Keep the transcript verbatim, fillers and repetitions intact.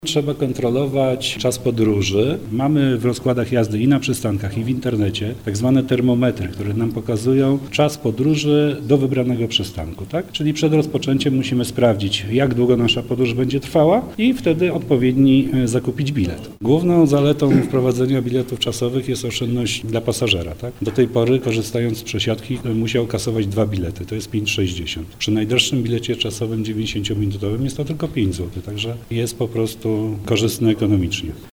Trzeba kontrolować czas podróży. Mamy w rozkładach jazdy i na przystankach, i w internecie tak zwane termometry, które nam pokazują czas podróży do wybranego przystanku. Tak? Czyli przed rozpoczęciem musimy sprawdzić, jak długo nasza podróż będzie trwała i wtedy odpowiedni zakupić bilet. Główną zaletą wprowadzenia biletów czasowych jest oszczędność dla pasażera. Tak? Do tej pory, korzystając z przesiadki, musiał kasować dwa bilety, to jest pięć sześćdziesiąt. Przy najdroższym bilecie czasowym dziewięćdziesięciominutowym jest to tylko pięć złotych, także jest po prostu korzystne ekonomicznie.